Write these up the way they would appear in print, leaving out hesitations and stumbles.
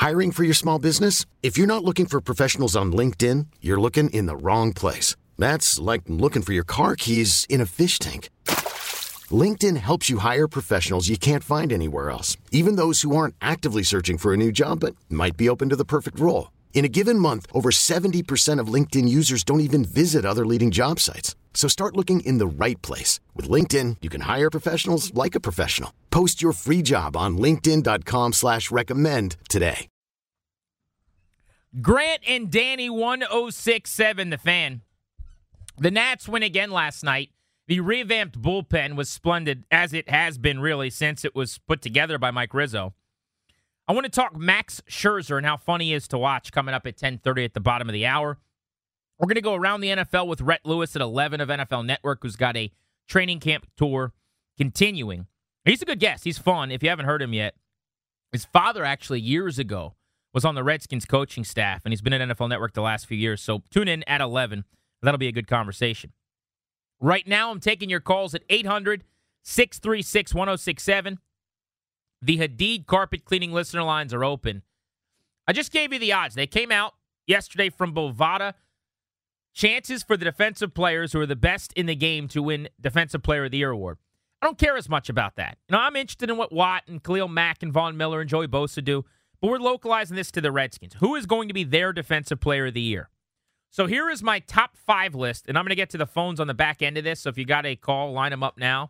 Hiring for your small business? If you're not looking for professionals on LinkedIn, you're looking in the wrong place. That's like looking for your car keys in a fish tank. LinkedIn helps you hire professionals you can't find anywhere else, even those who aren't actively searching for a new job but might be open to the perfect role. In a given month, over 70% of LinkedIn users don't even visit other leading job sites. So start looking in the right place. With LinkedIn, you can hire professionals like a professional. Post your free job on linkedin.com/recommend today. Grant and Danny, 106.7 The Fan. The Nats win again last night. The revamped bullpen was splendid, as it has been really since it was put together by Mike Rizzo. I want to talk Max Scherzer and how fun he is to watch coming up at 10:30 at the bottom of the hour. We're going to go around the NFL with Rhett Lewis at 11 of NFL Network, who's got a training camp tour continuing. He's a good guest. He's fun. If you haven't heard him yet, his father actually years ago was on the Redskins coaching staff, and he's been at NFL Network the last few years. So tune in at 11. That'll be a good conversation. Right now, I'm taking your calls at 800-636-1067. The Hadid carpet cleaning listener lines are open. I just gave you the odds. They came out yesterday from Bovada. Chances for the defensive players who are the best in the game to win Defensive Player of the Year award. I don't care as much about that. I'm interested in what Watt and Khalil Mack and Von Miller and Joey Bosa do, but we're localizing this to the Redskins. Who is going to be their Defensive Player of the Year? So here is my top 5 list, and I'm going to get to the phones on the back end of this, so if you got a call, line them up now.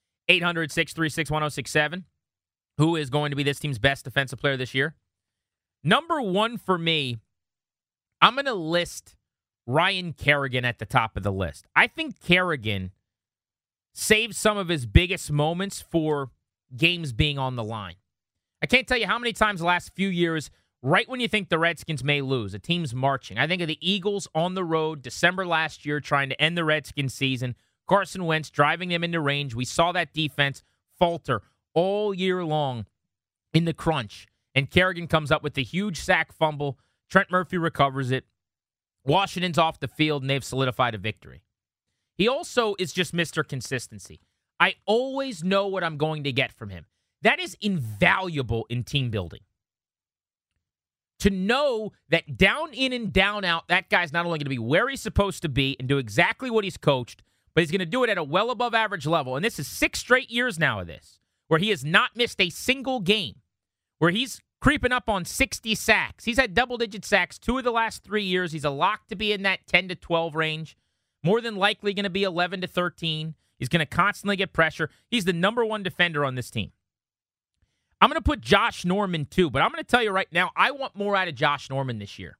800-636-1067. Who is going to be this team's best defensive player this year? Number 1 for me, I'm going to list Ryan Kerrigan at the top of the list. I think Kerrigan saved some of his biggest moments for games being on the line. I can't tell you how many times the last few years, right when you think the Redskins may lose, a team's marching. I think of the Eagles on the road, December last year, trying to end the Redskins season. Carson Wentz driving them into range. We saw that defense falter all year long in the crunch. And Kerrigan comes up with the huge sack fumble. Trent Murphy recovers it. Washington's off the field, and they've solidified a victory. He also is just Mr. Consistency. I always know what I'm going to get from him. That is invaluable in team building. To know that down in and down out, that guy's not only going to be where he's supposed to be and do exactly what he's coached, but he's going to do it at a well above average level. And this is 6 straight years now of this, where he has not missed a single game, where he's creeping up on 60 sacks. He's had double-digit sacks 2 of the last 3 years. He's a lock to be in that 10 to 12 range. More than likely going to be 11 to 13. He's going to constantly get pressure. He's the number 1 defender on this team. I'm going to put Josh Norman too, but I'm going to tell you right now, I want more out of Josh Norman this year.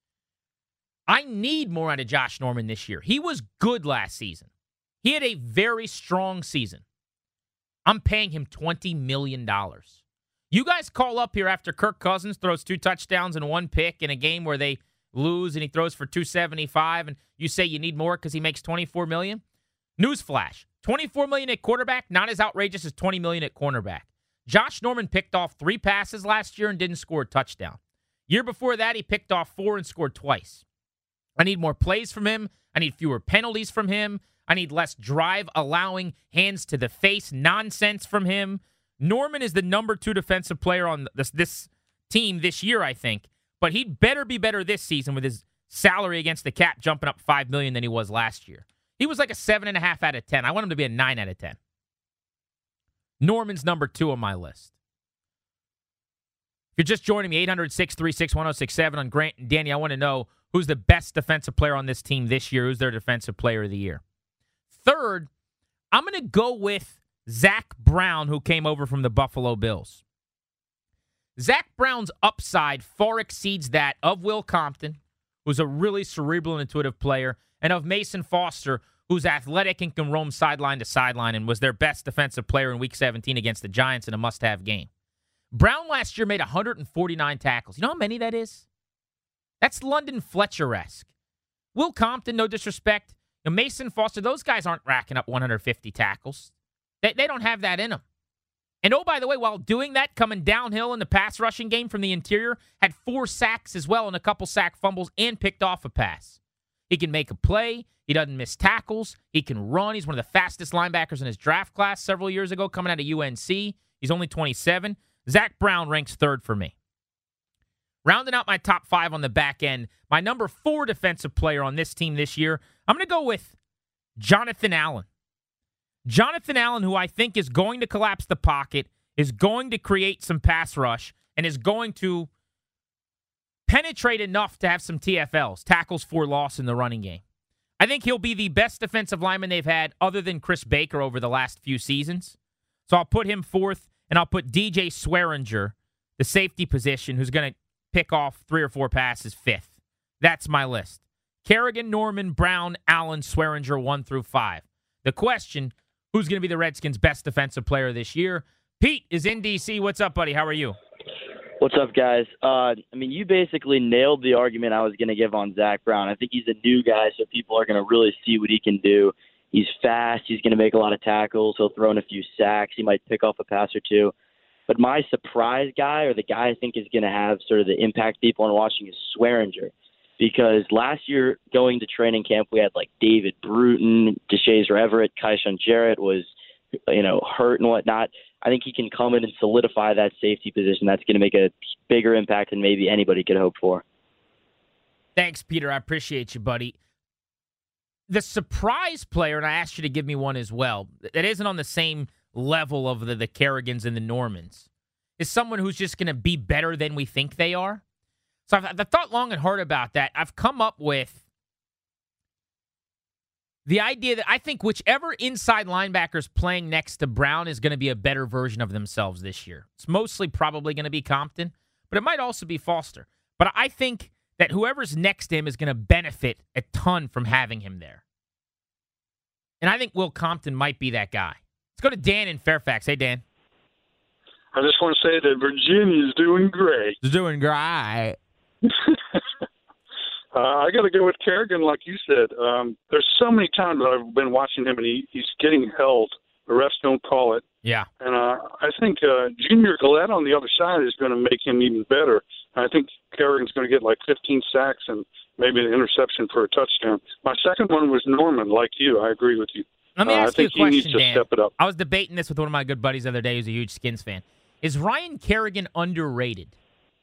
I need more out of Josh Norman this year. He was good last season. He had a very strong season. I'm paying him $20 million. You guys call up here after Kirk Cousins throws 2 touchdowns and 1 pick in a game where they lose and he throws for 275, and you say you need more because he makes $24 million? Newsflash, $24 million at quarterback, not as outrageous as $20 million at cornerback. Josh Norman picked off 3 passes last year and didn't score a touchdown. Year before that, he picked off 4 and scored twice. I need more plays from him. I need fewer penalties from him. I need less drive allowing hands to the face nonsense from him. Norman is the number 2 defensive player on this team this year, I think. But he'd better be better this season with his salary against the cap jumping up $5 million than he was last year. He was like a 7.5 out of 10. I want him to be a 9 out of 10. Norman's number 2 on my list. If you're just joining me, 800-636-1067 on Grant and Danny, I want to know who's the best defensive player on this team this year. Who's their defensive player of the year? Third, I'm going to go with Zach Brown, who came over from the Buffalo Bills. Zach Brown's upside far exceeds that of Will Compton, who's a really cerebral and intuitive player, and of Mason Foster, who's athletic and can roam sideline to sideline and was their best defensive player in Week 17 against the Giants in a must-have game. Brown last year made 149 tackles. You know how many that is? That's London Fletcher-esque. Will Compton, no disrespect. Mason Foster, those guys aren't racking up 150 tackles. They don't have that in them. And oh, by the way, while doing that, coming downhill in the pass rushing game from the interior, had 4 sacks as well and a couple sack fumbles and picked off a pass. He can make a play. He doesn't miss tackles. He can run. He's one of the fastest linebackers in his draft class several years ago coming out of UNC. He's only 27. Zach Brown ranks 3rd for me. Rounding out my top 5 on the back end, my number 4 defensive player on this team this year, I'm going to go with Jonathan Allen. Jonathan Allen, who I think is going to collapse the pocket, is going to create some pass rush, and is going to penetrate enough to have some TFLs, tackles for loss in the running game. I think he'll be the best defensive lineman they've had other than Chris Baker over the last few seasons. So I'll put him 4th, and I'll put DJ Swearinger, the safety position, who's going to pick off 3 or 4 passes, 5th. That's my list. Kerrigan, Norman, Brown, Allen, Swearinger, 1 through 5. The question, who's going to be the Redskins' best defensive player this year? Pete is in D.C. What's up, buddy? How are you? What's up, guys? You basically nailed the argument I was going to give on Zach Brown. I think he's a new guy, so people are going to really see what he can do. He's fast. He's going to make a lot of tackles. He'll throw in a few sacks. He might pick off a pass or two. But my surprise guy, or the guy I think is going to have sort of the impact people are watching, is Swearinger. Because last year, going to training camp, we had like David Bruton, Deshazier Everett, Kaishan Jarrett was, hurt and whatnot. I think he can come in and solidify that safety position. That's going to make a bigger impact than maybe anybody could hope for. Thanks, Peter. I appreciate you, buddy. The surprise player, and I asked you to give me one as well, that isn't on the same level of the Kerrigans and the Normans, is someone who's just going to be better than we think they are. So I've thought long and hard about that. I've come up with the idea that I think whichever inside linebacker's playing next to Brown is going to be a better version of themselves this year. It's mostly probably going to be Compton, but it might also be Foster. But I think that whoever's next to him is going to benefit a ton from having him there. And I think Will Compton might be that guy. Let's go to Dan in Fairfax. Hey, Dan. I just want to say that Virginia's doing great. It's doing great. I got to go with Kerrigan, like you said. There's so many times that I've been watching him, and he's getting held. The refs don't call it. Yeah. And I think Junior Gillette on the other side is going to make him even better. I think Kerrigan's going to get like 15 sacks and maybe an interception for a touchdown. My second one was Norman, like you. I agree with you. Let me ask you a question, he needs to Dan. step it up. I was debating this with one of my good buddies the other day who's a huge Skins fan. Is Ryan Kerrigan underrated?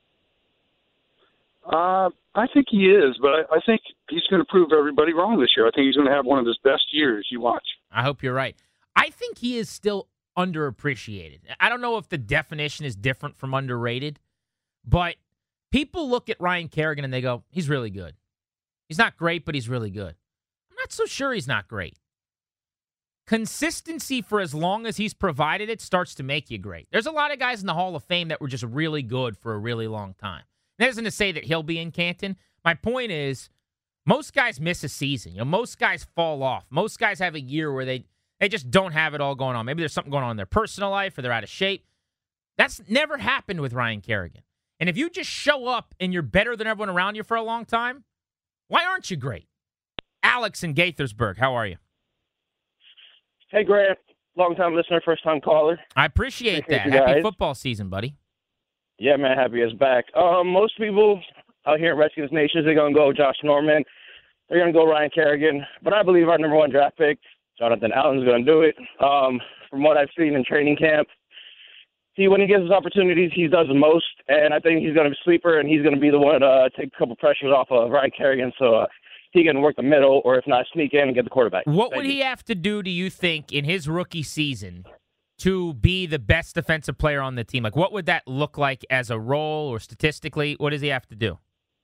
I think he is, but I think he's going to prove everybody wrong this year. I think he's going to have one of his best years. You watch. I hope you're right. I think he is still underappreciated. I don't know if the definition is different from underrated, but people look at Ryan Kerrigan and they go, he's really good. He's not great, but he's really good. I'm not so sure he's not great. Consistency for as long as he's provided it starts to make you great. There's a lot of guys in the Hall of Fame that were just really good for a really long time. That isn't to say that he'll be in Canton. My point is, most guys miss a season. Most guys fall off. Most guys have a year where they just don't have it all going on. Maybe there's something going on in their personal life or they're out of shape. That's never happened with Ryan Kerrigan. And if you just show up and you're better than everyone around you for a long time, why aren't you great? Alex in Gaithersburg, how are you? Hey, Grant. Long-time listener, first-time caller. I appreciate that. you Happy guys. football season, buddy. Yeah, man, happy it's back. Most people out here in Redskins Nation, they're going to go Josh Norman. They're going to go Ryan Kerrigan. But I believe our number 1 draft pick, Jonathan Allen's going to do it. From what I've seen in training camp, when he gets his opportunities, he does the most. And I think he's going to be a sleeper, and he's going to be the one to take a couple pressures off of Ryan Kerrigan so he can work the middle, or if not, sneak in and get the quarterback. What would he have to do, do you think, in his rookie season to be the best defensive player on the team? Like, what would that look like as a role or statistically? What does he have to do?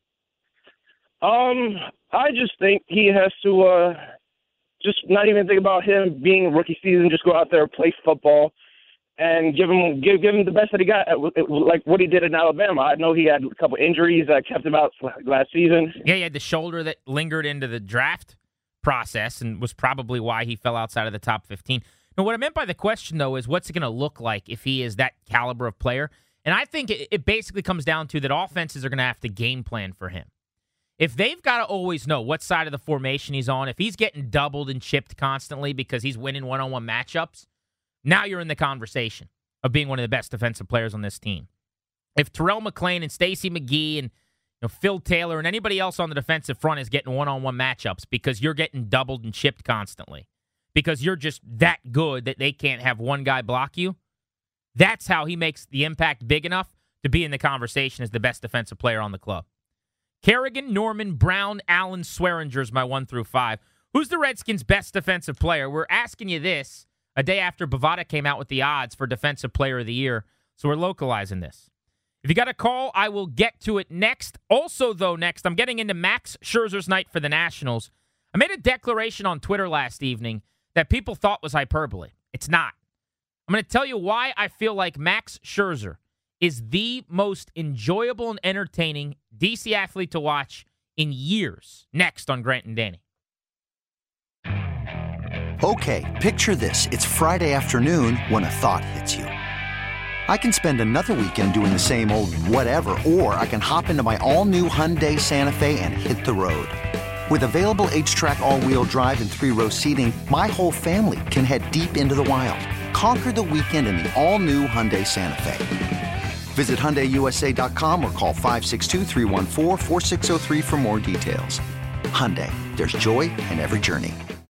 I just think he has to just not even think about him being rookie season. Just go out there, play football, and give him the best that he got, like what he did in Alabama. I know he had a couple injuries that kept him out last season. Yeah, he had the shoulder that lingered into the draft process and was probably why he fell outside of the top 15. Now, what I meant by the question, though, is what's it going to look like if he is that caliber of player? And I think it basically comes down to that offenses are going to have to game plan for him. If they've got to always know what side of the formation he's on, if he's getting doubled and chipped constantly because he's winning one-on-one matchups, now you're in the conversation of being one of the best defensive players on this team. If Terrell McClain and Stacey McGee and Phil Taylor and anybody else on the defensive front is getting one-on-one matchups because you're getting doubled and chipped constantly, because you're just that good that they can't have one guy block you, that's how he makes the impact big enough to be in the conversation as the best defensive player on the club. Kerrigan, Norman, Brown, Allen, Swearinger is my 1 through 5. Who's the Redskins' best defensive player? We're asking you this a day after Bovada came out with the odds for Defensive Player of the Year, so we're localizing this. If you got a call, I will get to it next. Also, though, next, I'm getting into Max Scherzer's night for the Nationals. I made a declaration on Twitter last evening that people thought was hyperbole. It's not. I'm going to tell you why I feel like Max Scherzer is the most enjoyable and entertaining DC athlete to watch in years. Next on Grant and Danny. Okay, picture this. It's Friday afternoon when a thought hits you. I can spend another weekend doing the same old whatever, or I can hop into my all-new Hyundai Santa Fe and hit the road. With available H-Track all-wheel drive and 3-row seating, my whole family can head deep into the wild. Conquer the weekend in the all-new Hyundai Santa Fe. Visit HyundaiUSA.com or call 562-314-4603 for more details. Hyundai, there's joy in every journey.